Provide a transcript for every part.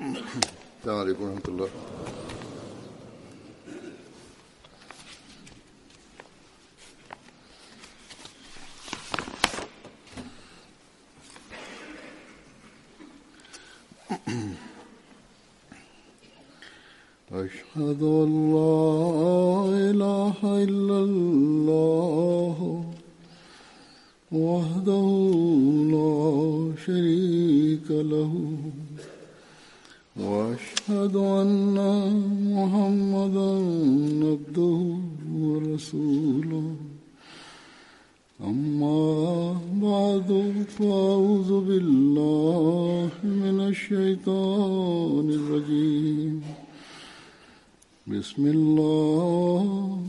السلام عليكم ورحمة الله. أشهد أن لا إله إلا الله وحده لا شريك له وأشهد أن محمدا عبده ورسوله أما بعد فأعوذ بالله من الشيطان الرجيم بسم الله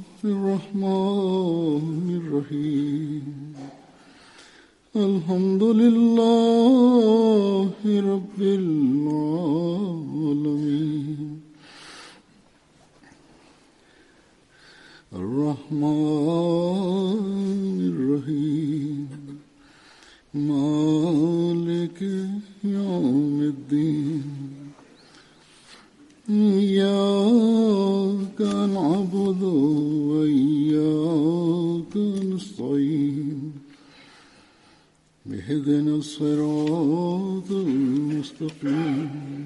الرحمن الرحيم الحمد لله رب العالمين الرحمن الرحيم مالك يوم الدين إياك نعبد وإياك نستعين اهدنا الصراط المستقيم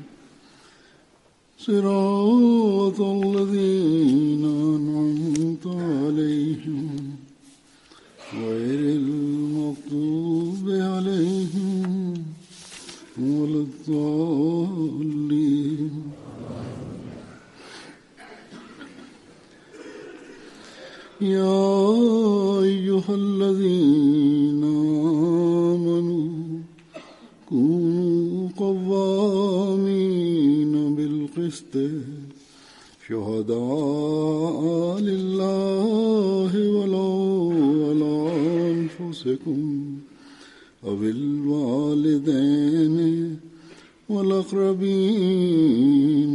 صراط الذين أنعمت عليهم غير المغضوب عليهم ولا الضالين. يا أيها الذين آمنوا كونوا قوامين بالقسط شهداء لله ولو على أنفسكم أو الوالدين والأقربين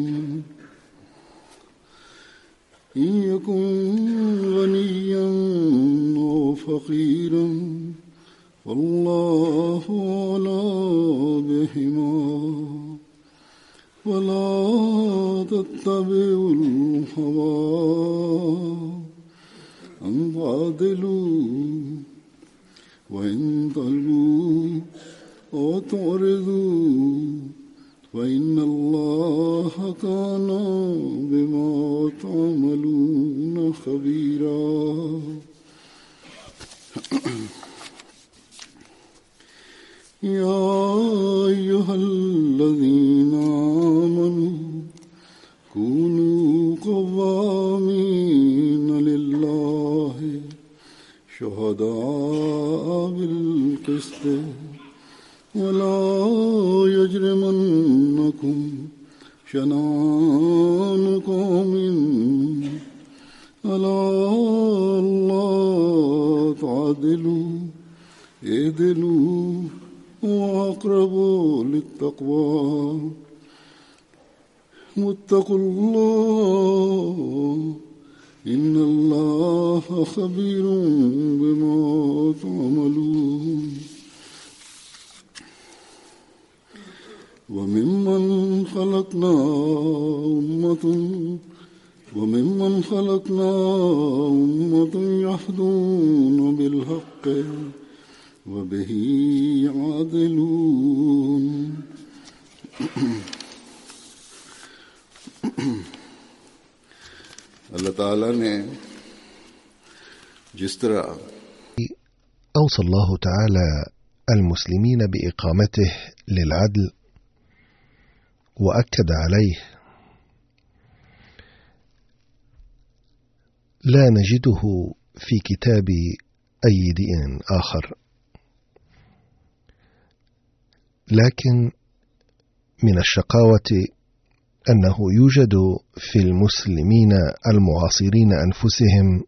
إن يكن غنيا أو فقيرا والله أعلى بهما ولا تتبعوا الهوى أن تعدلوا وإن تلووا أو تعرضوا فإن الله كان بما تعملون خبيرا. يا أيها الذين آمنوا كونوا قوامين لله شهداء بالقسط ولا يجرمنكم شنآن قوم على ألا تعدلوا اعدلوا وأقربوا للتقوى واتقوا الله إن الله خبير بما تعملون. وممن خلقنا أمة يهدون بالحق وبه يعدلون. اللہ تعالیٰ نے جس طرح أوصى الله تعالى المسلمين بإقامته للعدل وأكد عليه لا نجده في كتاب أي دين آخر، لكن من الشقاوة أنه يوجد في المسلمين المعاصرين أنفسهم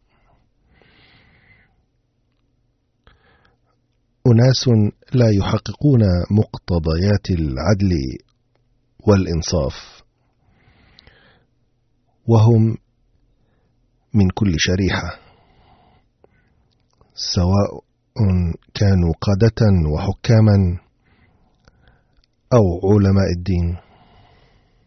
أناس لا يحققون مقتضيات العدل والإنصاف، وهم من كل شريحة، سواء كانوا قادة وحكاما أو علماء الدين.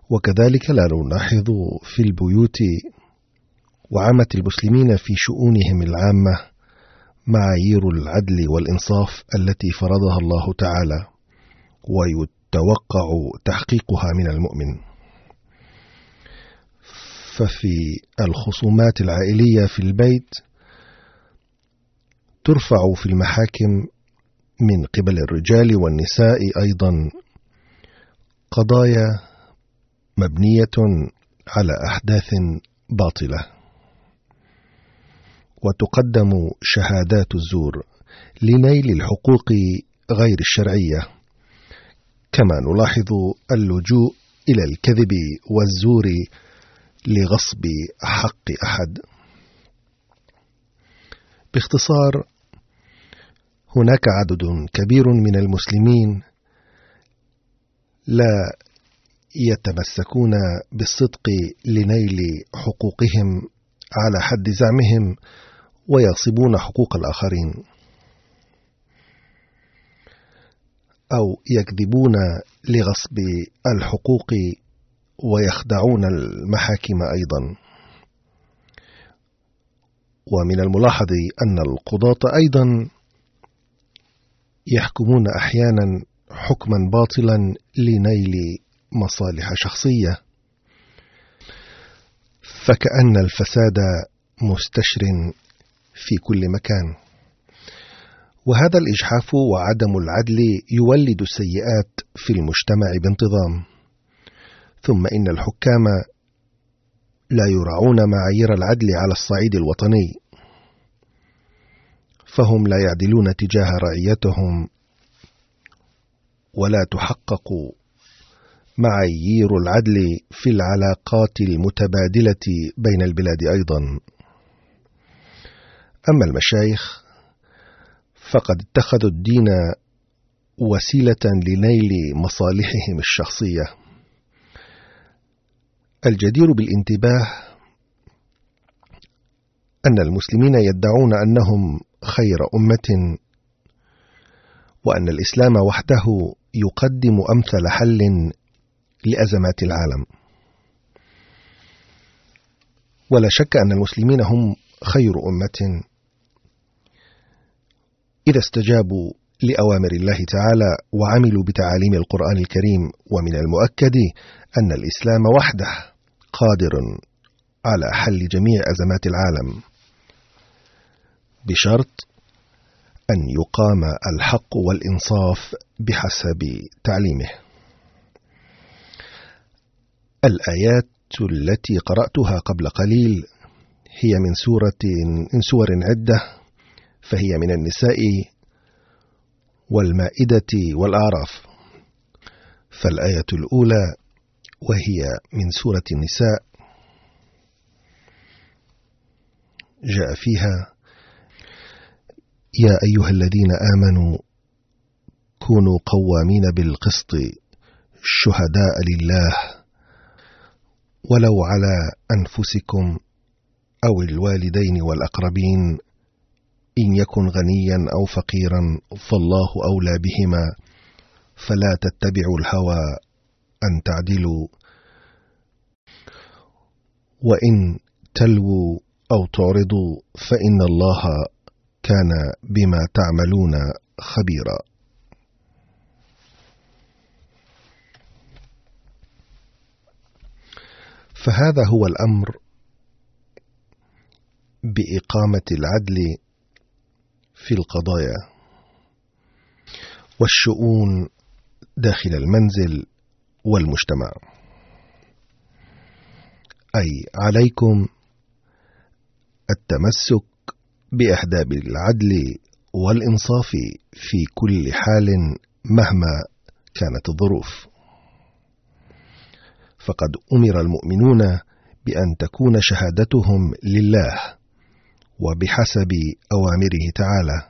وكذلك لا نلاحظ في البيوت وعامة المسلمين في شؤونهم العامة معايير العدل والإنصاف التي فرضها الله تعالى ويتوقع تحقيقها من المؤمن. ففي الخصومات العائلية في البيت ترفع في المحاكم من قبل الرجال والنساء أيضا قضايا مبنية على أحداث باطلة، وتقدم شهادات الزور لنيل الحقوق غير الشرعية، كما نلاحظ اللجوء إلى الكذب والزور لغصب حق أحد. باختصار، هناك عدد كبير من المسلمين لا يتمسكون بالصدق لنيل حقوقهم على حد زعمهم ويغصبون حقوق الآخرين، أو يكذبون لغصب الحقوق ويخدعون المحاكم أيضا. ومن الملاحظ أن القضاة أيضا يحكمون أحيانا حكما باطلا لنيل مصالح شخصية، فكأن الفساد مستشر في كل مكان. وهذا الإجحاف وعدم العدل يولد السيئات في المجتمع بانتظام. ثم إن الحكام لا يراعون معايير العدل على الصعيد الوطني، فهم لا يعدلون تجاه رعيتهم، ولا تحقق معايير العدل في العلاقات المتبادلة بين البلاد أيضا. أما المشايخ فقد اتخذوا الدين وسيلة لنيل مصالحهم الشخصية. الجدير بالانتباه أن المسلمين يدعون أنهم خير أمة، وأن الإسلام وحده يقدم أمثل حل لأزمات العالم. ولا شك أن المسلمين هم خير أمة إذا استجابوا لأوامر الله تعالى وعملوا بتعاليم القرآن الكريم. ومن المؤكد أن الإسلام وحده قادر على حل جميع أزمات العالم، بشرط أن يقام الحق والإنصاف بحسب تعليمه. الآيات التي قرأتها قبل قليل هي من سور عدة، فهي من النساء والمائدة والأعراف. فالآية الأولى وهي من سورة النساء جاء فيها: يا أيها الذين آمنوا كونوا قوامين بالقسط شهداء لله ولو على أنفسكم أو الوالدين والأقربين إن يكن غنيا أو فقيرا فالله أولى بهما فلا تتبعوا الهوى أن تعدلوا وإن تلووا أو تعرضوا فإن الله كان بما تعملون خبيرا. فهذا هو الأمر بإقامة العدل في القضايا والشؤون داخل المنزل والمجتمع، أي عليكم التمسك بأحداب العدل والإنصاف في كل حال مهما كانت الظروف. فقد أمر المؤمنون بأن تكون شهادتهم لله وبحسب أوامره تعالى.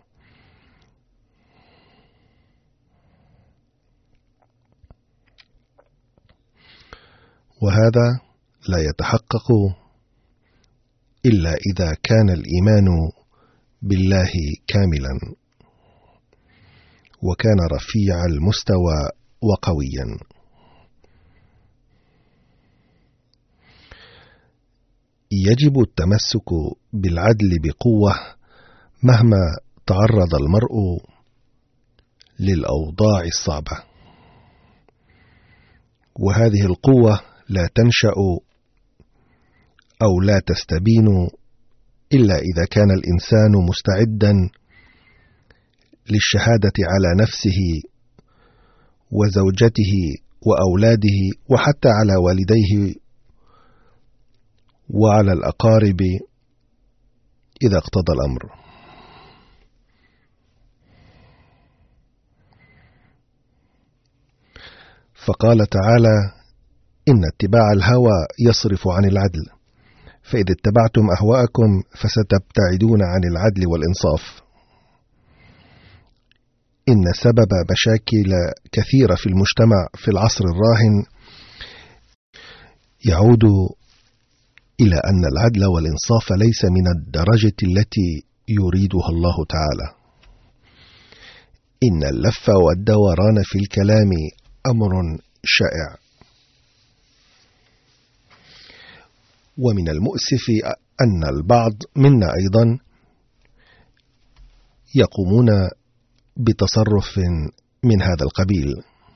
وهذا لا يتحقق إلا إذا كان الإيمان بالله كاملا وكان رفيع المستوى وقويا. يجب التمسك بالعدل بقوة مهما تعرض المرء للأوضاع الصعبة، وهذه القوة لا تنشأ أو لا تستبين إلا إذا كان الإنسان مستعدا للشهادة على نفسه وزوجته وأولاده وحتى على والديه وعلى الأقارب إذا اقتضى الأمر. فقال تعالى: إن اتباع الهوى يصرف عن العدل، فإذا اتبعتم أهواءكم فستبتعدون عن العدل والإنصاف. إن سبب مشاكل كثيرة في المجتمع في العصر الراهن يعود إلى أن العدل والإنصاف ليس من الدرجة التي يريدها الله تعالى. إن اللف والدوران في الكلام أمر شائع، ومن المؤسف أن البعض منا أيضا يقومون بتصرف من هذا القبيل،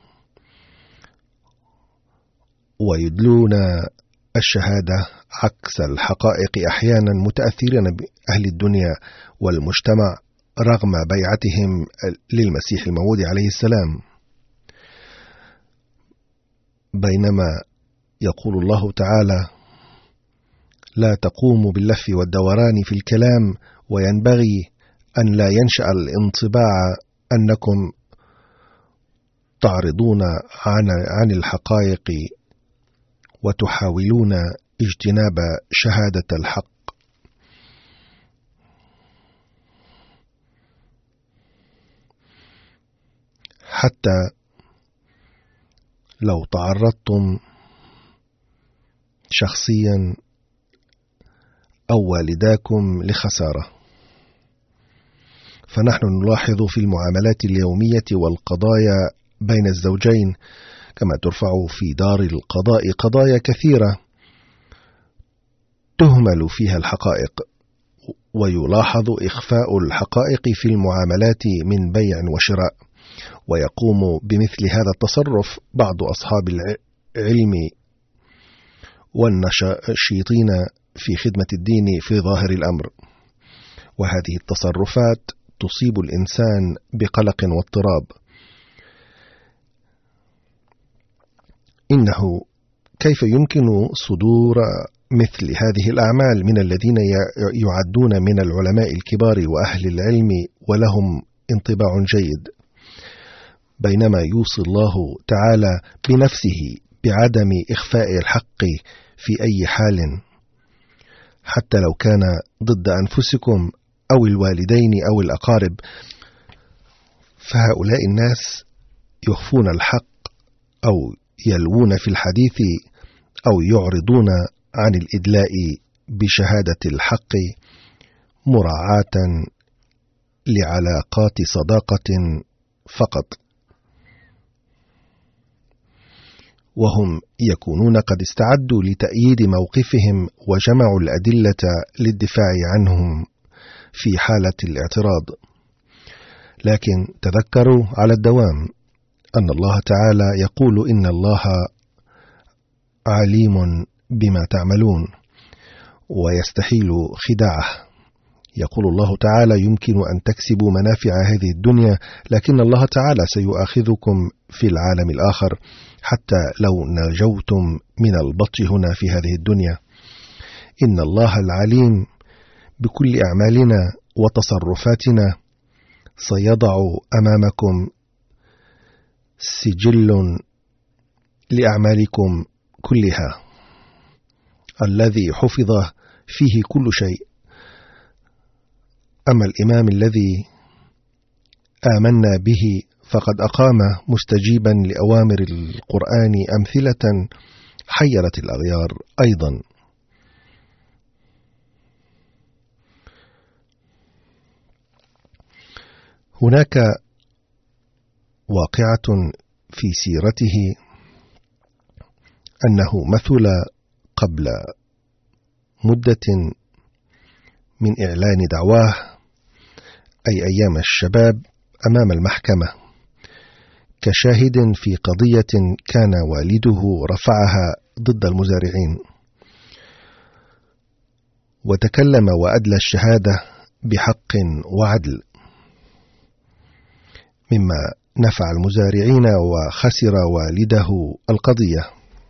ويدلون الشهادة عكس الحقائق أحيانا متأثرين بأهل الدنيا والمجتمع رغم بيعتهم للمسيح الموعود عليه السلام. بينما يقول الله تعالى: لا تقوموا باللف والدوران في الكلام، وينبغي أن لا ينشأ الانطباع أنكم تعرضون عن الحقائق وتحاولون اجتناب شهادة الحق. حتى لو تعرضتم شخصيا أو والداكم لخسارة، فنحن نلاحظ في المعاملات اليومية والقضايا بين الزوجين كما ترفع في دار القضاء قضايا كثيرة تهمل فيها الحقائق، ويلاحظ إخفاء الحقائق في المعاملات من بيع وشراء، ويقوم بمثل هذا التصرف بعض أصحاب العلم والنشيطين في خدمة الدين في ظاهر الأمر، وهذه التصرفات تصيب الإنسان بقلق واضطراب. إنه كيف يمكن صدور مثل هذه الأعمال من الذين يعدون من العلماء الكبار وأهل العلم ولهم انطباع جيد، بينما يوصي الله تعالى بنفسه بعدم إخفاء الحق في أي حال حتى لو كان ضد أنفسكم أو الوالدين أو الأقارب. فهؤلاء الناس يخفون الحق أو يلوون في الحديث أو يعرضون عن الإدلاء بشهادة الحق مراعاة لعلاقات صداقة فقط، وهم يكونون قد استعدوا لتأييد موقفهم وجمعوا الأدلة للدفاع عنهم في حالة الاعتراض. لكن تذكروا على الدوام أن الله تعالى يقول: إن الله عليم بما تعملون، ويستحيل خداعه. يقول الله تعالى: يمكن أن تكسبوا منافع هذه الدنيا، لكن الله تعالى سيؤاخذكم في العالم الآخر حتى لو نجوتم من البطش هنا في هذه الدنيا. إن الله العليم بكل أعمالنا وتصرفاتنا سيضع أمامكم سجل لأعمالكم كلها الذي حفظ فيه كل شيء. أما الإمام الذي آمنا به فقد أقام مستجيبا لأوامر القرآن أمثلة حيرت الأغيار أيضا. هناك واقعة في سيرته أنه مثل قبل مدة من إعلان دعواه، أي أيام الشباب، أمام المحكمة كشاهد في قضية كان والده رفعها ضد المزارعين، وتكلم وأدلى الشهادة بحق وعدل، مما نفع المزارعين وخسر والده القضية.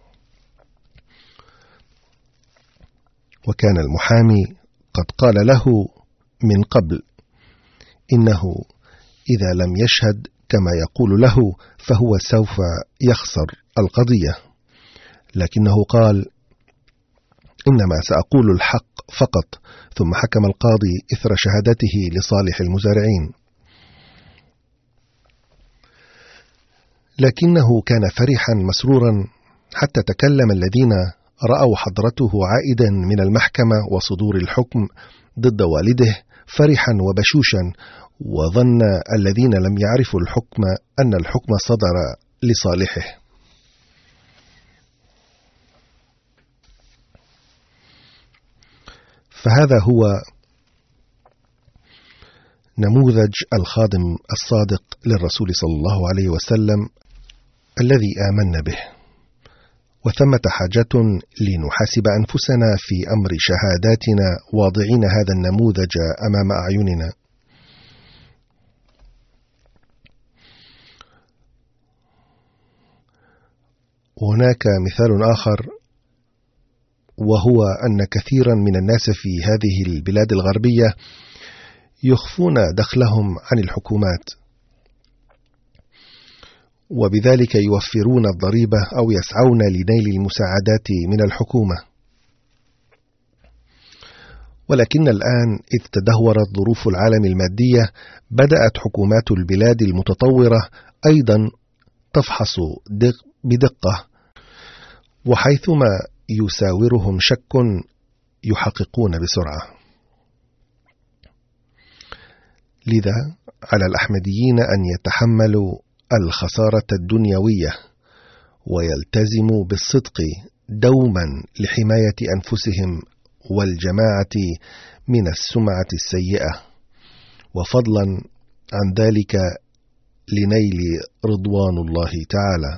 وكان المحامي قد قال له من قبل إنه إذا لم يشهد كما يقول له فهو سوف يخسر القضية، لكنه قال إنما سأقول الحق فقط، ثم حكم القاضي إثر شهادته لصالح المزارعين. لكنه كان فرحا مسرورا حتى تكلم الذين رأوا حضرته عائدا من المحكمة وصدور الحكم ضد والده فرحا وبشوشا، وظن الذين لم يعرفوا الحكم أن الحكم صدر لصالحه. فهذا هو نموذج الخادم الصادق للرسول صلى الله عليه وسلم الذي آمنا به، وثمة حاجة لنحاسب أنفسنا في أمر شهاداتنا واضعين هذا النموذج أمام أعيننا. وهناك مثال آخر، وهو أن كثيرا من الناس في هذه البلاد الغربية يخفون دخلهم عن الحكومات، وبذلك يوفرون الضريبة أو يسعون لنيل المساعدات من الحكومة. ولكن الآن إذ تدهورت ظروف العالم المادية بدأت حكومات البلاد المتطورة أيضا تفحص بدقة، وحيثما يساورهم شك يحققون بسرعة. لذا على الأحمديين أن يتحملوا الخسارة الدنيوية ويلتزموا بالصدق دوما لحماية أنفسهم والجماعة من السمعة السيئة، وفضلا عن ذلك لنيل رضوان الله تعالى،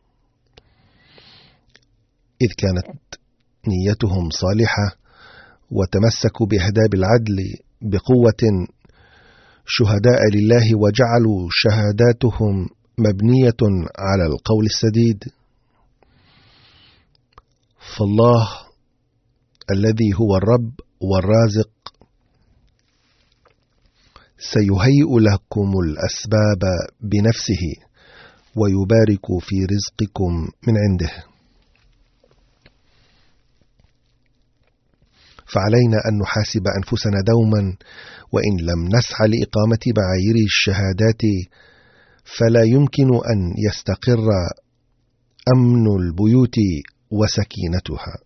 إذ كانت نيتهم صالحة وتمسكوا بأهداب العدل بقوة شهداء لله، وجعلوا شهاداتهم مبنية على القول السديد. فالله الذي هو الرب والرازق سيهيئ لكم الأسباب بنفسه ويبارك في رزقكم من عنده. فعلينا أن نحاسب أنفسنا دوما، وإن لم نسعى لإقامة معايير الشهادات فلا يمكن أن يستقر أمن البيوت وسكينتها،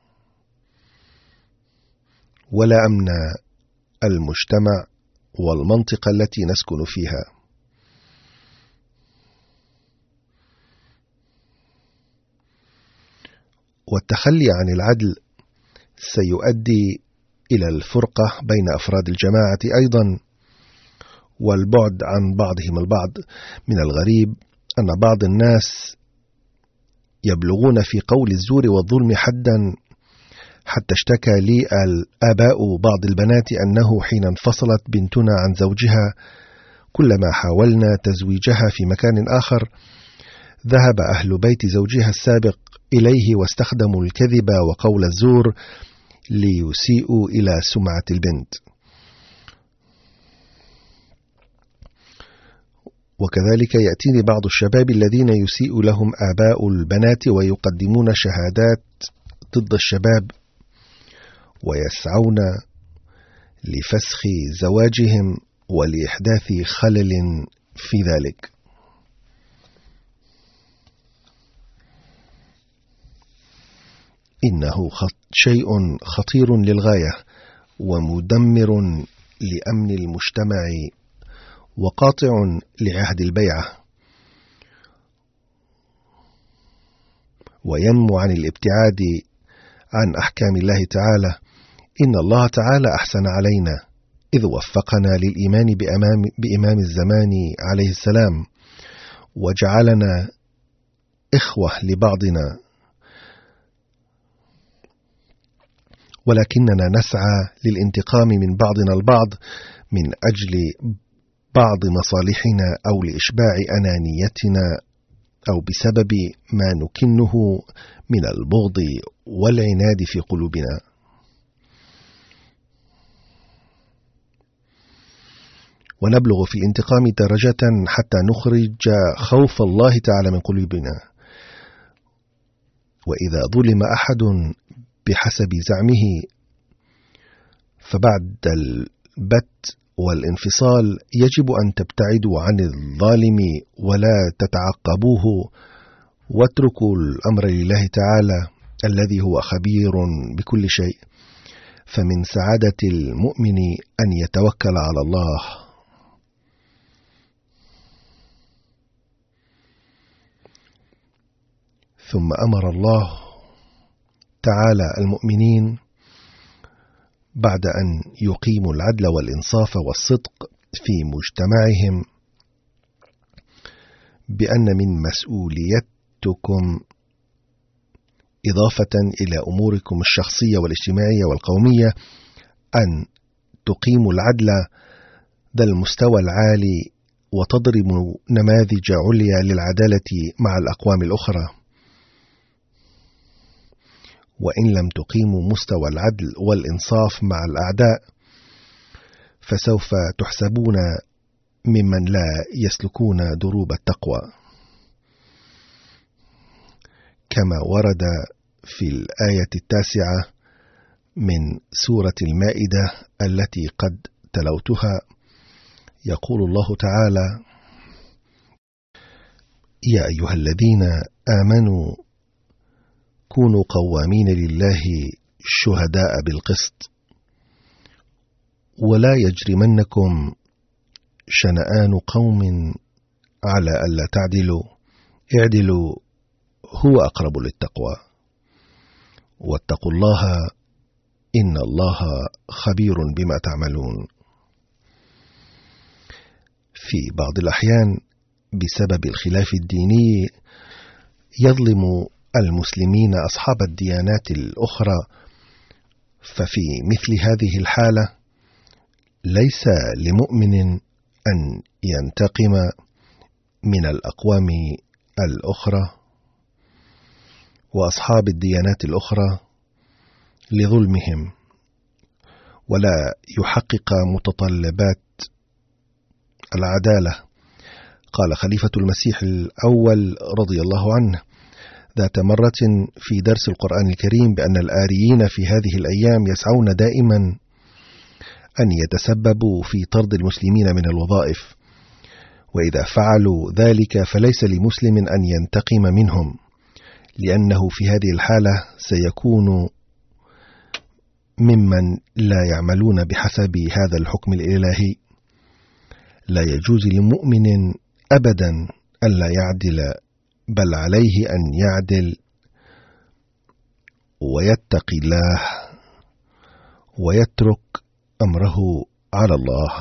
ولا أمن المجتمع والمنطقة التي نسكن فيها. والتخلي عن العدل سيؤدي إلى الفرقة بين أفراد الجماعة أيضا، والبعد عن بعضهم البعض. من الغريب أن بعض الناس يبلغون في قول الزور والظلم حدا، حتى اشتكى لي الآباء بعض البنات أنه حين انفصلت بنتنا عن زوجها كلما حاولنا تزويجها في مكان آخر ذهب أهل بيت زوجها السابق إليه واستخدموا الكذب وقول الزور ليسيئوا إلى سمعة البنت. وكذلك يأتيني بعض الشباب الذين يسيء لهم آباء البنات ويقدمون شهادات ضد الشباب ويسعون لفسخ زواجهم ولإحداث خلل في ذلك. إنه شيء خطير للغاية ومدمر لأمن المجتمع وقاطع لعهد البيعة، وينمو عن الابتعاد عن أحكام الله تعالى إن الله تعالى أحسن علينا إذ وفقنا للإيمان بإمام الزمان عليه السلام وجعلنا إخوة لبعضنا، ولكننا نسعى للانتقام من بعضنا البعض من أجل بعض مصالحنا أو لإشباع أنانيتنا أو بسبب ما نكنه من البغض والعناد في قلوبنا. ونبلغ في الانتقام درجة حتى نخرج خوف الله تعالى من قلوبنا. وإذا ظلم أحد بحسب زعمه فبعد البت والانفصال يجب أن تبتعدوا عن الظالم ولا تتعقبوه، واتركوا الأمر لله تعالى الذي هو خبير بكل شيء، فمن سعادة المؤمن أن يتوكل على الله. ثم أمر الله تعالى المؤمنين بعد أن يقيموا العدل والإنصاف والصدق في مجتمعهم بأن من مسؤوليتكم إضافة إلى أموركم الشخصية والاجتماعية والقومية أن تقيموا العدل ذا المستوى العالي وتضربوا نماذج عليا للعدالة مع الأقوام الأخرى. وإن لم تقيموا مستوى العدل والإنصاف مع الأعداء فسوف تحسبون ممن لا يسلكون دروب التقوى، كما ورد في الآية 9 من سورة المائدة التي قد تلوتها. يقول الله تعالى: يا أيها الذين آمنوا كونوا قوامين لله شهداء بالقسط ولا يجرمنكم شنآن قوم على ألا تعدلوا اعدلوا هو أقرب للتقوى واتقوا الله إن الله خبير بما تعملون. في بعض الأحيان بسبب الخلاف الديني يظلم المسلمين أصحاب الديانات الأخرى، ففي مثل هذه الحالة ليس لمؤمن أن ينتقم من الأقوام الأخرى وأصحاب الديانات الأخرى لظلمهم ولا يحقق متطلبات العدالة. قال خليفة المسيح الأول رضي الله عنه ذات مرة في درس القرآن الكريم بأن الآريين في هذه الأيام يسعون دائما أن يتسببوا في طرد المسلمين من الوظائف، وإذا فعلوا ذلك فليس لمسلم أن ينتقم منهم، لأنه في هذه الحالة سيكون ممن لا يعملون بحسب هذا الحكم الإلهي. لا يجوز لمؤمن أبدا ألا يعدل، بل عليه أن يعدل ويتقي الله ويترك أمره على الله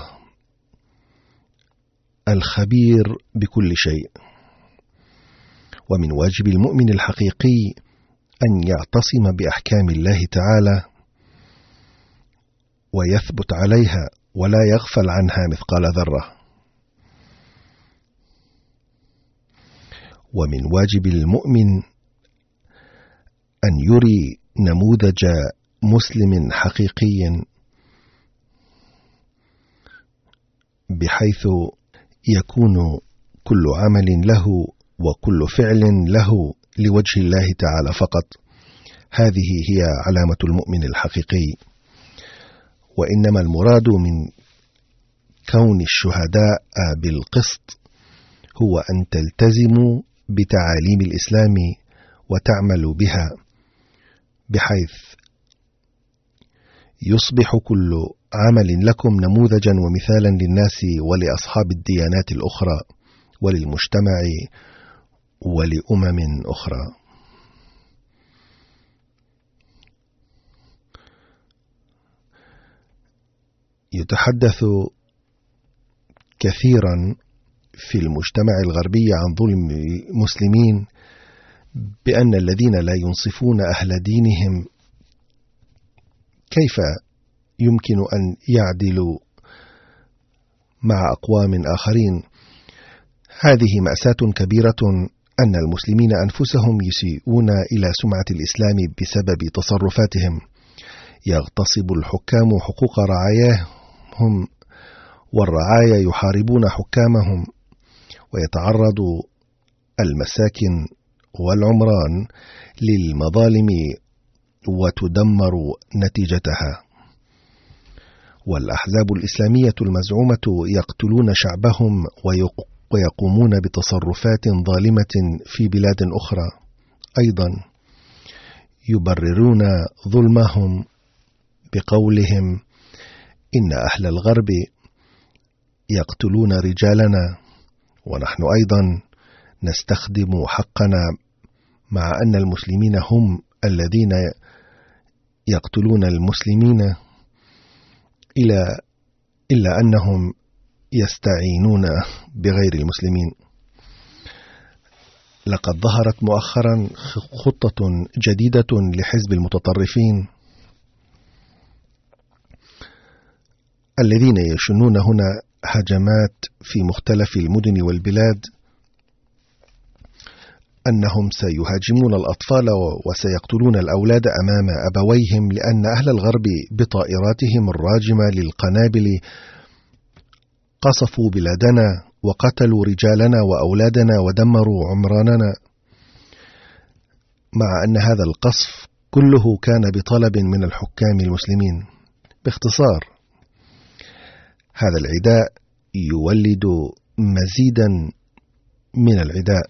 الخبير بكل شيء. ومن واجب المؤمن الحقيقي أن يعتصم بأحكام الله تعالى ويثبت عليها ولا يغفل عنها مثقال ذرة. ومن واجب المؤمن أن يري نموذج مسلم حقيقي بحيث يكون كل عمل له وكل فعل له لوجه الله تعالى فقط. هذه هي علامة المؤمن الحقيقي. وإنما المراد من كون الشهداء بالقسط هو أن تلتزموا بتعاليم الإسلام وتعملوا بها، بحيث يصبح كل عمل لكم نموذجا ومثالا للناس ولأصحاب الديانات الأخرى وللمجتمع ولأمم أخرى. يتحدث كثيرا في المجتمع الغربي عن ظلم المسلمين بأن الذين لا ينصفون أهل دينهم كيف يمكن أن يعدلوا مع أقوام آخرين. هذه مأساة كبيرة أن المسلمين أنفسهم يسيئون إلى سمعة الإسلام بسبب تصرفاتهم. يغتصب الحكام حقوق رعاياهم، والرعايا يحاربون حكامهم، ويتعرض المساكن والعمران للمظالم وتدمر نتيجتها. والأحزاب الإسلامية المزعومة يقتلون شعبهم ويقومون بتصرفات ظالمة في بلاد أخرى. أيضا يبررون ظلمهم بقولهم إن أهل الغرب يقتلون رجالنا، ونحن أيضا نستخدم حقنا، مع أن المسلمين هم الذين يقتلون المسلمين، إلا أنهم يستعينون بغير المسلمين. لقد ظهرت مؤخرا خطة جديدة لحزب المتطرفين الذين يشنون هنا هجمات في مختلف المدن والبلاد، أنهم سيهاجمون الأطفال وسيقتلون الأولاد أمام أبويهم، لأن أهل الغرب بطائراتهم الراجمة للقنابل قصفوا بلادنا وقتلوا رجالنا وأولادنا ودمروا عمراننا، مع أن هذا القصف كله كان بطلب من الحكام المسلمين. باختصار، هذا العداء يولد مزيدا من العداء،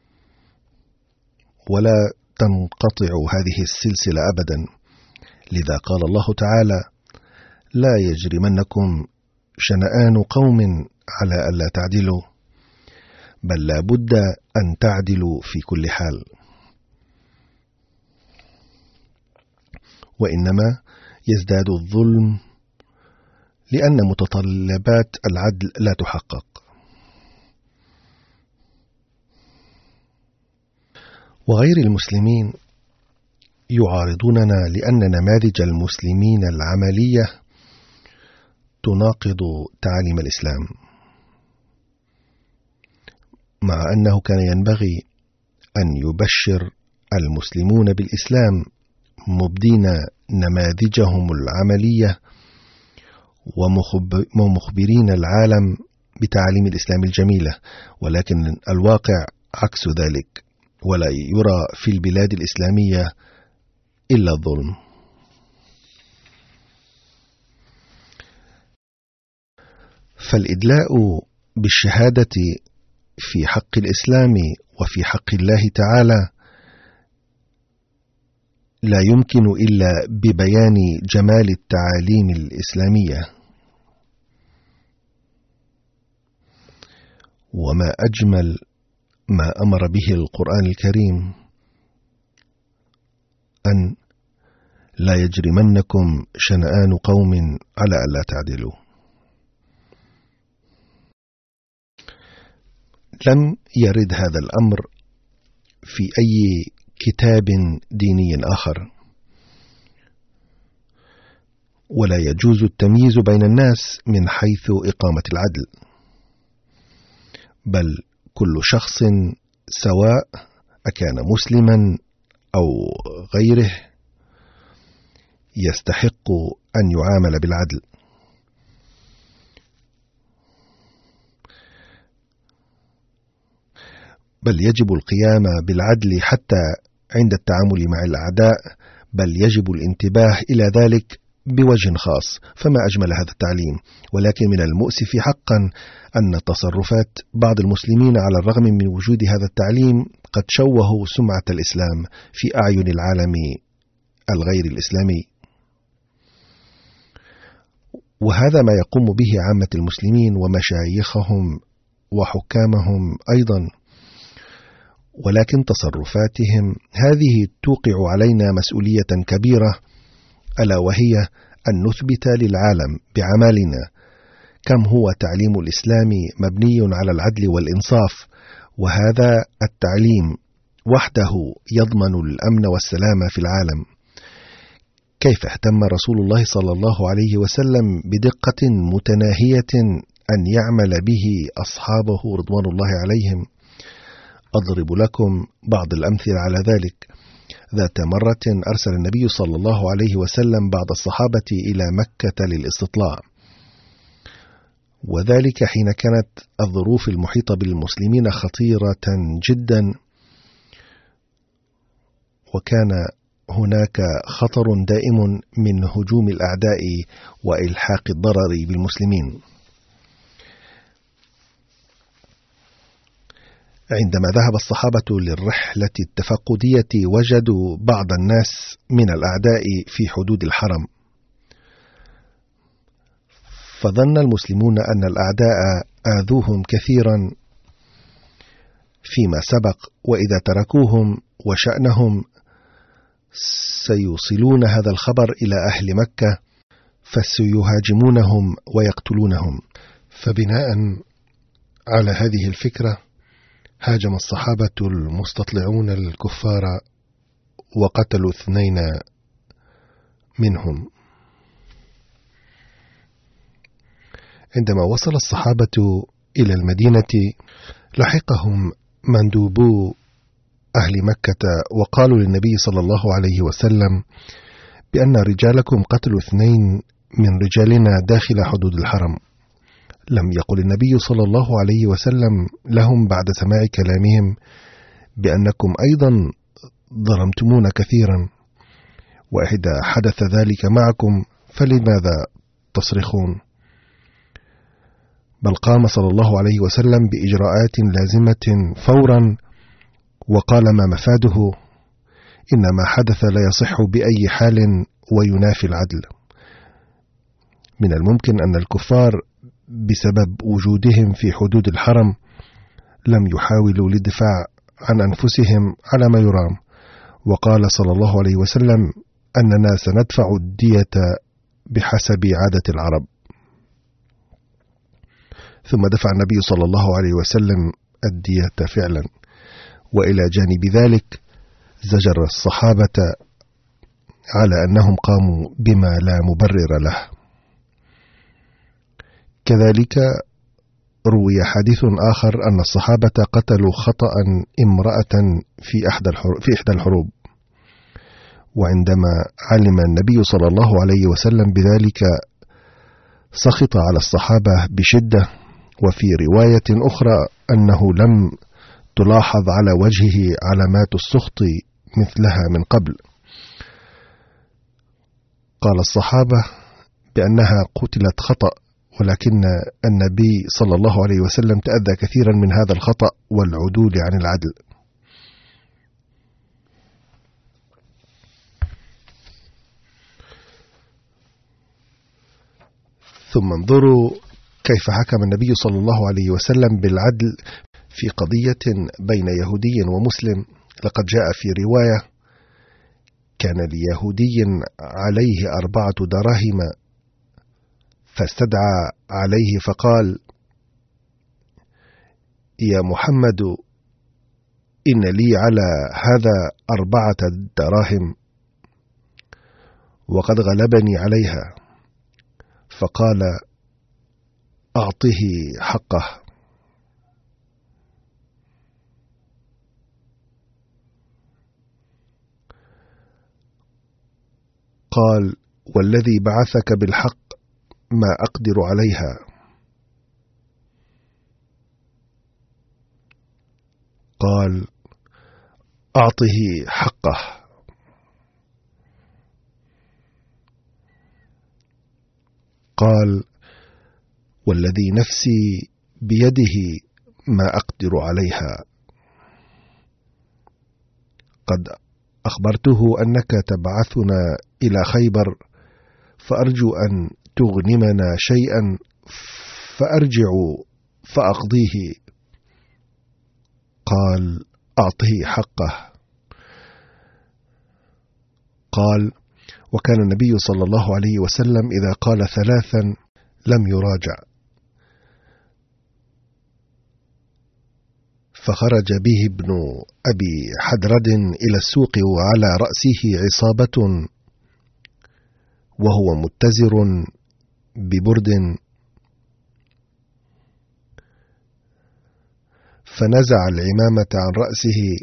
ولا تنقطع هذه السلسلة أبدا. لذا قال الله تعالى: لا يجرمنكم شنآن قوم على ألا تعدلوا، بل لا بد أن تعدلوا في كل حال. وإنما يزداد الظلم لأن متطلبات العدل لا تحقق. وغير المسلمين يعارضوننا لأن نماذج المسلمين العملية تناقض تعاليم الإسلام، مع أنه كان ينبغي أن يبشر المسلمون بالإسلام مبدين نماذجهم العملية ومخبرين العالم بتعاليم الإسلام الجميلة، ولكن الواقع عكس ذلك، ولا يرى في البلاد الإسلامية إلا الظلم. فالإدلاء بالشهادة في حق الإسلام وفي حق الله تعالى لا يمكن إلا ببيان جمال التعاليم الإسلامية. وما أجمل ما أمر به القرآن الكريم أن لا يجرمنكم شنآن قوم على ألا تعدلوا. لم يرد هذا الأمر في أي كتاب ديني آخر، ولا يجوز التمييز بين الناس من حيث إقامة العدل، بل كل شخص سواء أكان مسلما أو غيره يستحق أن يعامل بالعدل. بل يجب القيام بالعدل حتى عند التعامل مع الأعداء، بل يجب الانتباه إلى ذلك بوجه خاص. فما أجمل هذا التعليم. ولكن من المؤسف حقا أن تصرفات بعض المسلمين على الرغم من وجود هذا التعليم قد شوهوا سمعة الإسلام في أعين العالم الغير الإسلامي، وهذا ما يقوم به عامة المسلمين ومشايخهم وحكامهم أيضا. ولكن تصرفاتهم هذه توقع علينا مسؤولية كبيرة، ألا وهي أن نثبت للعالم بعملنا كم هو تعليم الإسلام مبني على العدل والإنصاف، وهذا التعليم وحده يضمن الأمن والسلام في العالم. كيف اهتم رسول الله صلى الله عليه وسلم بدقة متناهية أن يعمل به أصحابه رضوان الله عليهم. أضرب لكم بعض الأمثلة على ذلك. ذات مرة أرسل النبي صلى الله عليه وسلم بعض الصحابة إلى مكة للاستطلاع، وذلك حين كانت الظروف المحيطة بالمسلمين خطيرة جدا، وكان هناك خطر دائم من هجوم الأعداء وإلحاق الضرر بالمسلمين. عندما ذهب الصحابة للرحلة التفقدية وجدوا بعض الناس من الأعداء في حدود الحرم، فظن المسلمون أن الأعداء آذوهم كثيرا فيما سبق، وإذا تركوهم وشأنهم سيوصلون هذا الخبر إلى أهل مكة فسيهاجمونهم ويقتلونهم. فبناء على هذه الفكرة هاجم الصحابة المستطلعون الكفار وقتلوا 2 منهم. عندما وصل الصحابة إلى المدينة لحقهم مندوبو أهل مكة وقالوا للنبي صلى الله عليه وسلم بأن رجالكم قتلوا 2 من رجالنا داخل حدود الحرم. لم يقل النبي صلى الله عليه وسلم لهم بعد سماع كلامهم بأنكم أيضا ظلمتمون كثيرا، وإذا حدث ذلك معكم فلماذا تصرخون؟ بل قام صلى الله عليه وسلم بإجراءات لازمة فورا وقال ما مفاده: إن ما حدث لا يصح بأي حال وينافي العدل. من الممكن أن الكفار بسبب وجودهم في حدود الحرم لم يحاولوا الدفاع عن أنفسهم على ما يرام، وقال صلى الله عليه وسلم أننا سندفع الدية بحسب عادة العرب. ثم دفع النبي صلى الله عليه وسلم الدية فعلا، وإلى جانب ذلك زجر الصحابة على أنهم قاموا بما لا مبرر له. كذلك روي حديث آخر أن الصحابة قتلوا خطأ امرأة في إحدى الحروب، وعندما علم النبي صلى الله عليه وسلم بذلك سخط على الصحابة بشدة. وفي رواية أخرى أنه لم تلاحظ على وجهه علامات السخط مثلها من قبل. قال الصحابة بأنها قتلت خطأ، ولكن النبي صلى الله عليه وسلم تأذى كثيرا من هذا الخطأ والعدول عن العدل. ثم انظروا كيف حكم النبي صلى الله عليه وسلم بالعدل في قضية بين يهودي ومسلم. لقد جاء في رواية: كان ليهودي عليه 4 دراهم فاستدعى عليه فقال: يا محمد، إن لي على هذا 4 دراهم وقد غلبني عليها. فقال: أعطه حقه. قال: والذي بعثك بالحق ما أقدر عليها. قال: أعطه حقه. قال: والذي نفسي بيده ما أقدر عليها. قد أخبرته أنك تبعثنا إلى خيبر، فأرجو أن تغنمنا شيئا فأرجع فأقضيه. قال: أعطه حقه. قال: وكان النبي صلى الله عليه وسلم إذا قال ثلاثا لم يراجع، فخرج به ابن أبي حدرد إلى السوق وعلى رأسه عصابة وهو متزر ببرد، فنزع العمامة عن رأسه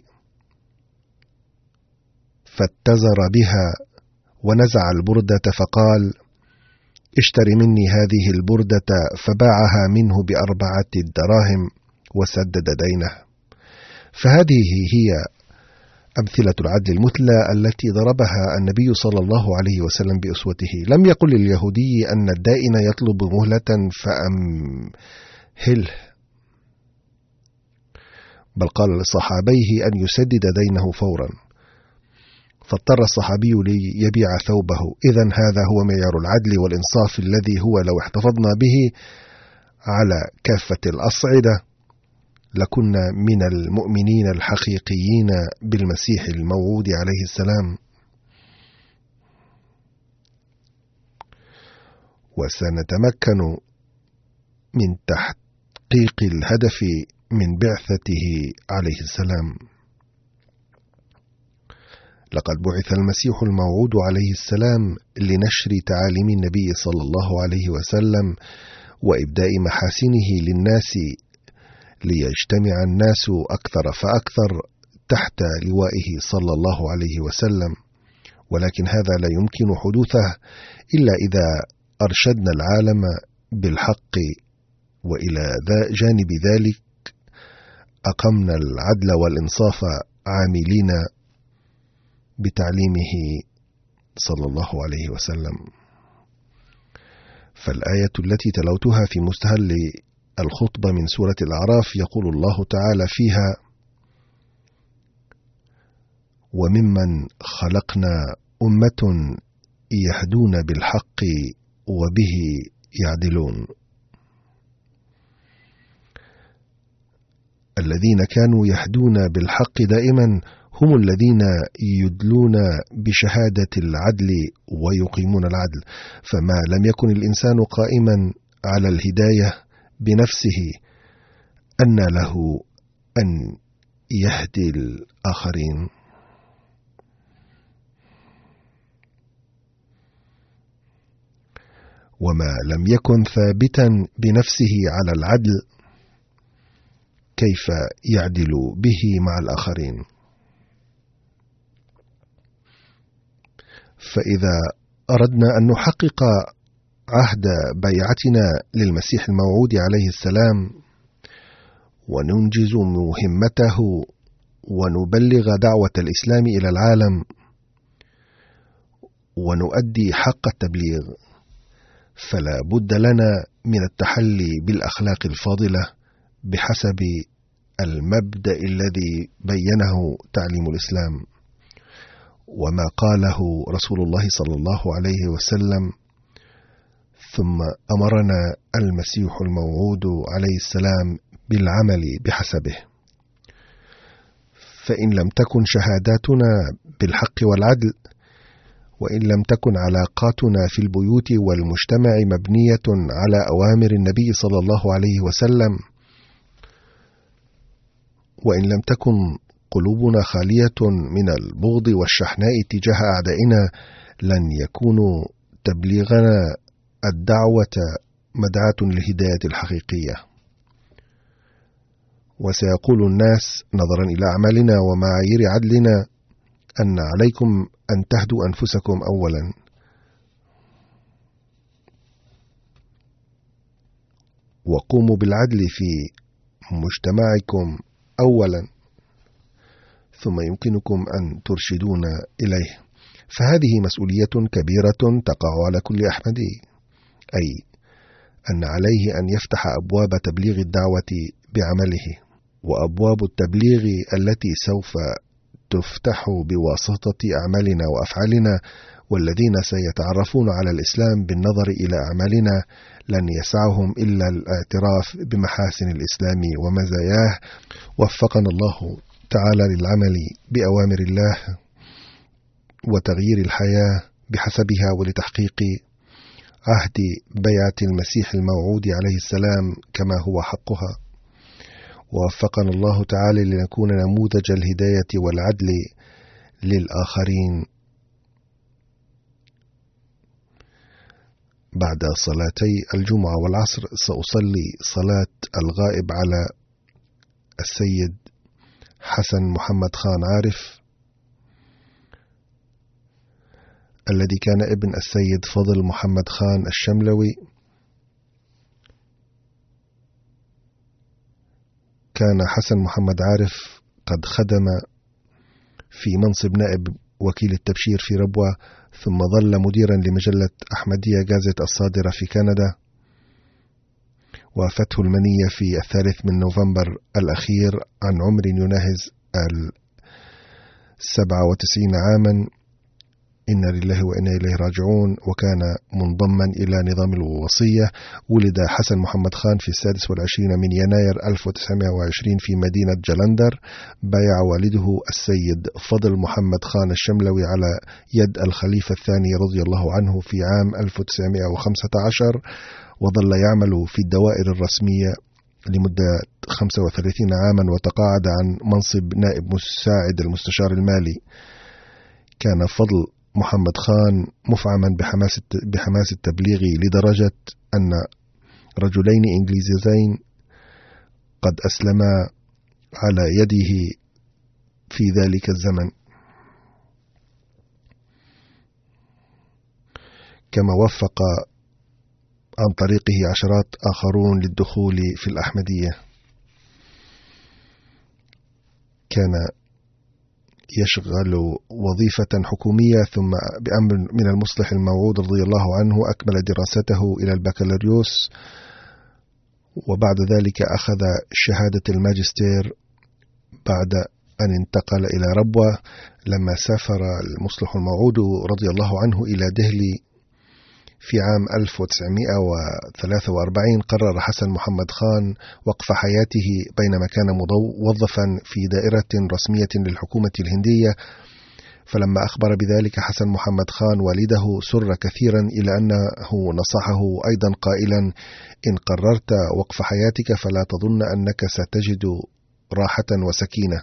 فاتزر بها ونزع البردة فقال: اشتر مني هذه البردة، فباعها منه ب4 دراهم وسدد دينه. فهذه هي أمثلة العدل المثلى التي ضربها النبي صلى الله عليه وسلم بأسوته. لم يقل لليهودي أن الدائن يطلب مهلة فأمهله، بل قال لصحابيه أن يسدد دينه فورا، فاضطر الصحابي ليبيع ثوبه. إذن هذا هو معيار العدل والإنصاف الذي هو لو احتفظنا به على كافة الأصعدة لكنا من المؤمنين الحقيقيين بالمسيح الموعود عليه السلام، وسنتمكن من تحقيق الهدف من بعثته عليه السلام. لقد بعث المسيح الموعود عليه السلام لنشر تعاليم النبي صلى الله عليه وسلم وإبداء محاسنه للناس، ليجتمع الناس أكثر فأكثر تحت لوائه صلى الله عليه وسلم، ولكن هذا لا يمكن حدوثه إلا إذا أرشدنا العالم بالحق، وإلى جانب ذلك أقمنا العدل والإنصاف عاملين بتعليمه صلى الله عليه وسلم. فالآية التي تلوتها في مستهل الخطبة من سورة الأعراف يقول الله تعالى فيها: وممن خلقنا أمة يهدون بالحق وبه يعدلون. الذين كانوا يهدون بالحق دائما هم الذين يدلون بشهادة العدل ويقيمون العدل، فما لم يكن الإنسان قائما على الهداية بنفسه أن له أن يهدي الآخرين. وما لم يكن ثابتا بنفسه على العدل كيف يعدل به مع الآخرين؟ فإذا أردنا أن نحقق عهد بيعتنا للمسيح الموعود عليه السلام وننجز مهمته ونبلغ دعوة الإسلام إلى العالم ونؤدي حق التبليغ، فلا بد لنا من التحلي بالأخلاق الفاضلة بحسب المبدأ الذي بينه تعليم الإسلام وما قاله رسول الله صلى الله عليه وسلم: ثم أمرنا المسيح الموعود عليه السلام بالعمل بحسبه. فإن لم تكن شهاداتنا بالحق والعدل، وإن لم تكن علاقاتنا في البيوت والمجتمع مبنية على أوامر النبي صلى الله عليه وسلم، وإن لم تكن قلوبنا خالية من البغض والشحناء تجاه أعدائنا، لن يكون تبليغنا الدعوة مدعاة للهداية الحقيقية. وسيقول الناس نظرا إلى أعمالنا ومعايير عدلنا أن عليكم أن تهدوا أنفسكم أولا، وقوموا بالعدل في مجتمعكم أولا، ثم يمكنكم أن ترشدونا إليه. فهذه مسؤولية كبيرة تقع على كل أحمدي، أي أن عليه أن يفتح أبواب تبليغ الدعوة بعمله، وأبواب التبليغ التي سوف تفتح بواسطة أعمالنا وأفعالنا، والذين سيتعرفون على الإسلام بالنظر إلى أعمالنا لن يسعهم إلا الاعتراف بمحاسن الإسلام ومزاياه. وفقنا الله تعالى للعمل بأوامر الله وتغيير الحياة بحسبها ولتحقيق عهد بيعة المسيح الموعود عليه السلام كما هو حقها. ووفقنا الله تعالى لنكون نموذج الهداية والعدل للآخرين. بعد صلاتي الجمعة والعصر سأصلي صلاة الغائب على السيد حسن محمد خان عارف الذي كان ابن السيد فضل محمد خان الشملوي. كان حسن محمد عارف قد خدم في منصب نائب وكيل التبشير في ربوة، ثم ظل مديرا لمجلة أحمدية جازت الصادرة في كندا. وافته المنية في 3 نوفمبر الأخير عن عمر يناهز 97 عاما. إنا لله وإنا إليه راجعون. وكان منضما إلى نظام الوصية. ولد حسن محمد خان في 26 من يناير 1920 في مدينة جلندر. بايع والده السيد فضل محمد خان الشملوي على يد الخليفة الثاني رضي الله عنه في عام 1915، وظل يعمل في الدوائر الرسمية لمدة 35 عاما، وتقاعد عن منصب نائب مساعد المستشار المالي. كان فضل محمد خان مفعما بحماس التبليغ لدرجة أن رجلين إنجليزيين قد أسلما على يده في ذلك الزمن، كما وفق عن طريقه عشرات آخرون للدخول في الأحمدية. كان يشغل وظيفة حكومية، ثم بأمر من المصلح الموعود رضي الله عنه أكمل دراسته إلى البكالوريوس، وبعد ذلك أخذ شهادة الماجستير بعد أن انتقل إلى ربوة. لما سافر المصلح الموعود رضي الله عنه إلى دهلي في عام 1943، قرر حسن محمد خان وقف حياته بينما كان موظفا في دائرة رسمية للحكومة الهندية. فلما أخبر بذلك حسن محمد خان والده سر كثيرا، إلى أنه نصحه أيضا قائلا: إن قررت وقف حياتك فلا تظن أنك ستجد راحة وسكينة،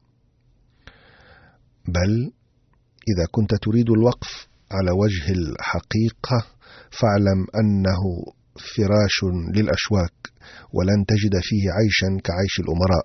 بل إذا كنت تريد الوقف على وجه الحقيقة فاعلم أنه فراش للأشواك، ولن تجد فيه عيشا كعيش الأمراء،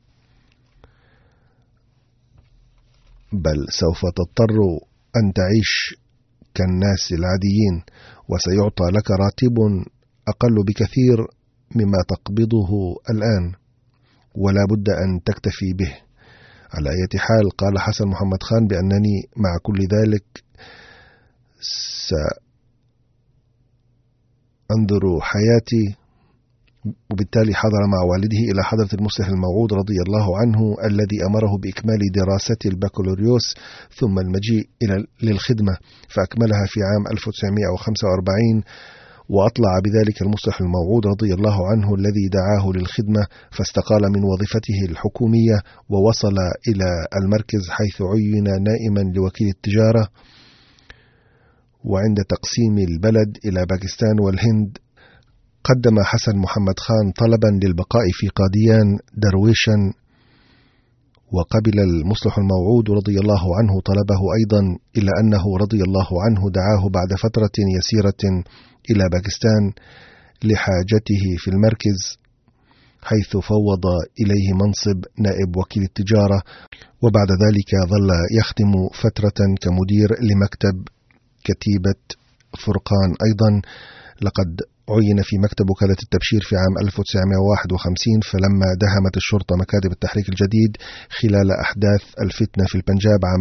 بل سوف تضطر أن تعيش كالناس العاديين، وسيعطى لك راتب أقل بكثير مما تقبضه الآن، ولا بد أن تكتفي به. على أي حال، قال حسن محمد خان بأنني مع كل ذلك سأنظر حياتي. وبالتالي حضر مع والده إلى حضرة المصلح الموعود رضي الله عنه الذي أمره بإكمال دراسة البكالوريوس ثم المجيء للخدمة، فأكملها في عام 1945، وأطلع بذلك المصلح الموعود رضي الله عنه الذي دعاه للخدمة، فاستقال من وظيفته الحكومية ووصل إلى المركز حيث عين نائما لوكيل التجارة. وعند تقسيم البلد إلى باكستان والهند قدم حسن محمد خان طلبا للبقاء في قاديان درويشا، وقبل المصلح الموعود رضي الله عنه طلبه أيضا، إلا أنه رضي الله عنه دعاه بعد فترة يسيرة إلى باكستان لحاجته في المركز، حيث فوض إليه منصب نائب وكيل التجارة. وبعد ذلك ظل يخدم فترة كمدير لمكتب كتيبة فرقان. أيضا لقد عين في مكتب وكالة التبشير في عام 1951، فلما دهمت الشرطة مكاتب التحريك الجديد خلال أحداث الفتنة في البنجاب عام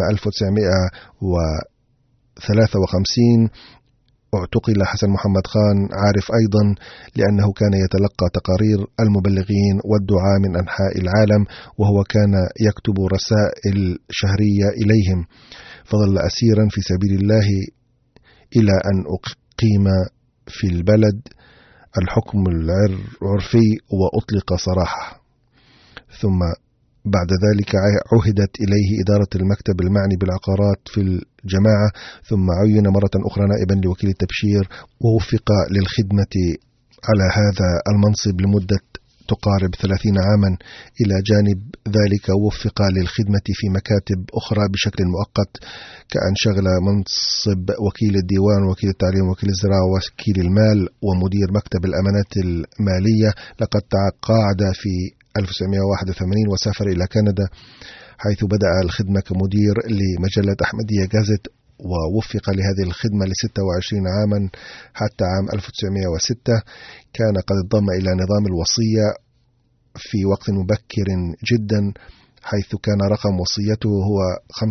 1953 اعتقل حسن محمد خان عارف أيضا، لأنه كان يتلقى تقارير المبلغين والدعاة من أنحاء العالم، وهو كان يكتب رسائل شهرية إليهم، فظل أسيرا في سبيل الله إلى أن أقيم في البلد الحكم العرفي وأطلق سراحه. ثم بعد ذلك عهدت إليه إدارة المكتب المعني بالعقارات في الجماعة، ثم عين مرة أخرى نائبا لوكيل التبشير، ووفق للخدمة على هذا المنصب لمدة تقارب 30 عاما. إلى جانب ذلك وفق للخدمة في مكاتب أخرى بشكل مؤقت، كأن شغل منصب وكيل الديوان، وكيل التعليم، وكيل الزراعة، وكيل المال، ومدير مكتب الأمانات المالية. لقد تقاعد في 1981 وسافر إلى كندا، حيث بدأ الخدمة كمدير لمجلة أحمدية جازت، ووفق لهذه الخدمة ل26 عاما حتى عام 1906. كان قد انضم إلى نظام الوصية في وقت مبكر جدا، حيث كان رقم وصيته هو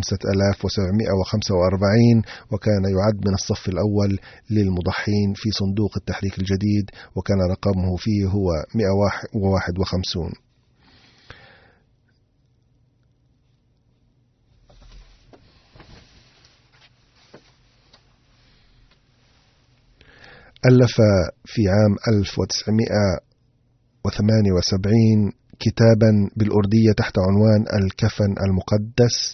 5745، وكان يعد من الصف الأول للمضحين في صندوق التحريك الجديد، وكان رقمه فيه هو 151. ألف في عام 1978 كتابا بالأردية تحت عنوان الكفن المقدس.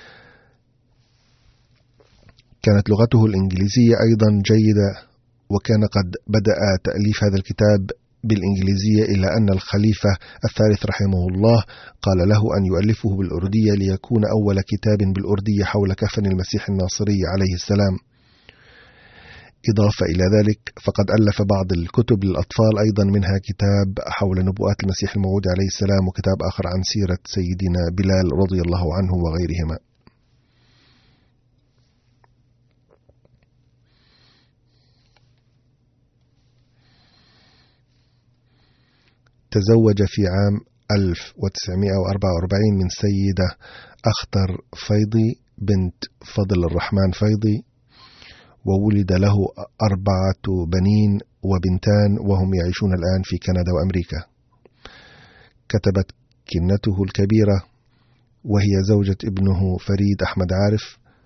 كانت لغته الإنجليزية أيضا جيدة، وكان قد بدأ تأليف هذا الكتاب بالإنجليزية، إلا أن الخليفة الثالث رحمه الله قال له أن يؤلفه بالأردية ليكون أول كتاب بالأردية حول كفن المسيح الناصري عليه السلام. إضافة إلى ذلك فقد ألف بعض الكتب للأطفال أيضا، منها كتاب حول نبوءات المسيح الموعود عليه السلام، وكتاب آخر عن سيرة سيدنا بلال رضي الله عنه وغيرهما. تزوج في عام 1944 من سيدة أخطر فيضي بنت فضل الرحمن فيضي، وولد له 4 بنين وبنتان، وهم يعيشون الآن في كندا وأمريكا. كتبت كنته الكبيرة وهي زوجة ابنه فريد أحمد عارف: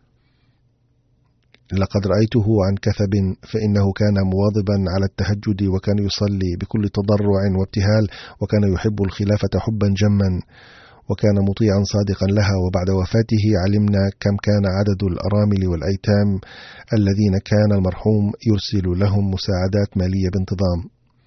لقد رأيته عن كثب، فإنه كان مواظبا على التهجد، وكان يصلي بكل تضرع وابتهال، وكان يحب الخلافة حبا جما، وكان مطيعا صادقا لها. وبعد وفاته علمنا كم كان عدد الأرامل والأيتام الذين كان المرحوم يرسل لهم مساعدات مالية بانتظام.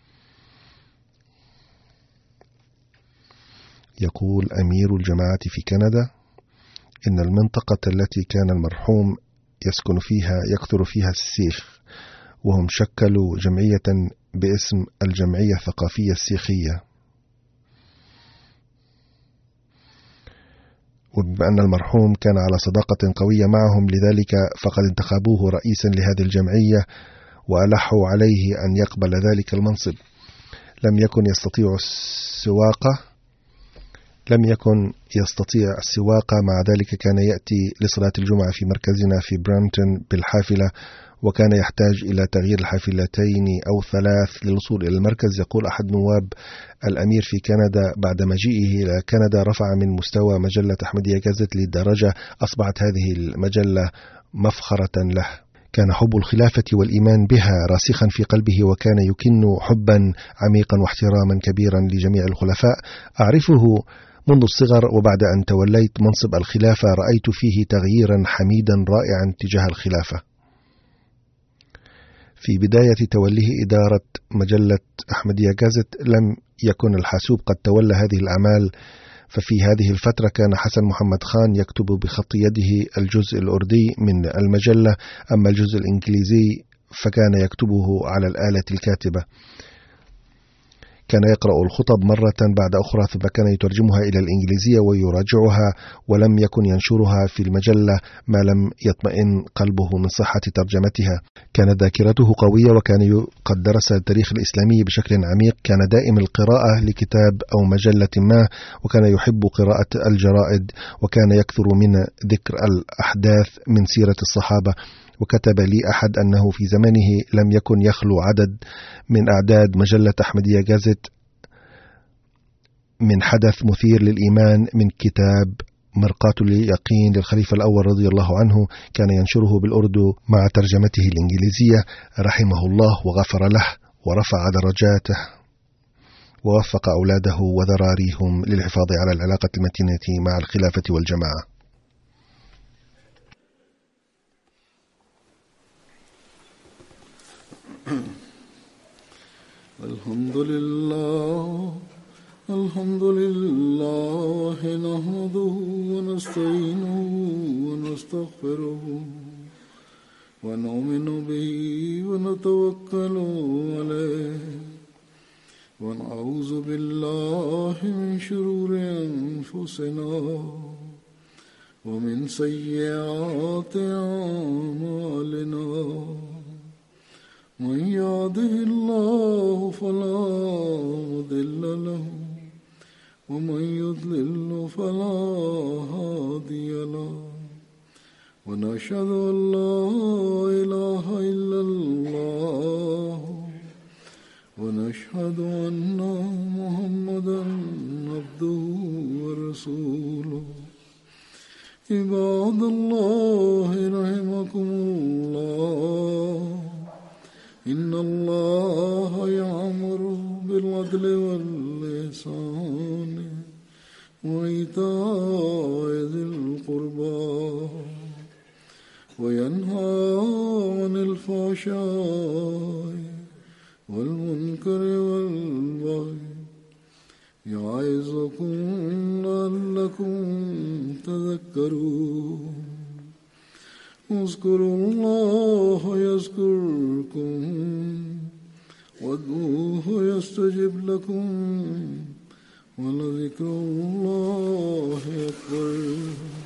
يقول أمير الجماعة في كندا إن المنطقة التي كان المرحوم يسكن فيها يكثر فيها السيخ، وهم شكلوا جمعية باسم الجمعية الثقافية السيخية. وبما أن المرحوم كان على صداقة قوية معهم، لذلك فقد انتخبوه رئيسا لهذه الجمعية، وألحوا عليه أن يقبل ذلك المنصب. لم يكن يستطيع السواقة، مع ذلك كان يأتي لصلاة الجمعة في مركزنا في برامتون بالحافلة، وكان يحتاج إلى تغيير الحافلتين أو 3 للوصول إلى المركز. يقول أحد نواب الأمير في كندا: بعد مجيئه إلى كندا رفع من مستوى مجلة أحمدية جازت لدرجة أصبحت هذه المجلة مفخرة له. كان حب الخلافة والإيمان بها راسخا في قلبه، وكان يكن حبا عميقا واحتراما كبيرا لجميع الخلفاء. أعرفه منذ الصغر، وبعد أن توليت منصب الخلافة رأيت فيه تغييرا حميدا رائعا تجاه الخلافة. في بداية توليه إدارة مجلة أحمدية جازت لم يكن الحاسوب قد تولى هذه الأعمال، ففي هذه الفترة كان حسن محمد خان يكتب بخط يده الجزء الأردي من المجلة، أما الجزء الإنجليزي فكان يكتبه على الآلة الكاتبة. كان يقرأ الخطب مرة بعد أخرى، ثم كان يترجمها إلى الإنجليزية ويراجعها، ولم يكن ينشرها في المجلة ما لم يطمئن قلبه من صحة ترجمتها. كانت ذاكرته قوية، وكان قد درس التاريخ الإسلامي بشكل عميق. كان دائم القراءة لكتاب أو مجلة ما، وكان يحب قراءة الجرائد، وكان يكثر من ذكر الأحداث من سيرة الصحابة. وكتب لي أحد أنه في زمنه لم يكن يخلو عدد من أعداد مجلة أحمدية جازت من حدث مثير للإيمان من كتاب مرقاة اليقين للخليفة الأول رضي الله عنه، كان ينشره بالأردو مع ترجمته الإنجليزية، رحمه الله وغفر له ورفع درجاته. ووفق أولاده وذراريهم للحفاظ على العلاقة المتينة مع الخلافة والجماعة. الحمد لله نحمده ونستعينه ونستغفره ونؤمن به ونتوكل عليه ونعوذ بالله من شرور أنفسنا ومن سيئات أعمالنا من يهده الله فلا مضل له ومن يضلل فلا هادي له ونشهد أن لا إله إلا الله ونشهد أن محمدا عبده ورسوله عباد الله رحمكم الله إن الله يأمر بالعدل والإحسان وإيتاء ذي القربى وينهى عن الفحشاء والمنكر والبغي يعظكم لعلكم تذكرون اذكروا الله يذكركم وادعوه يستجب لكم ولذكر الله أكبر.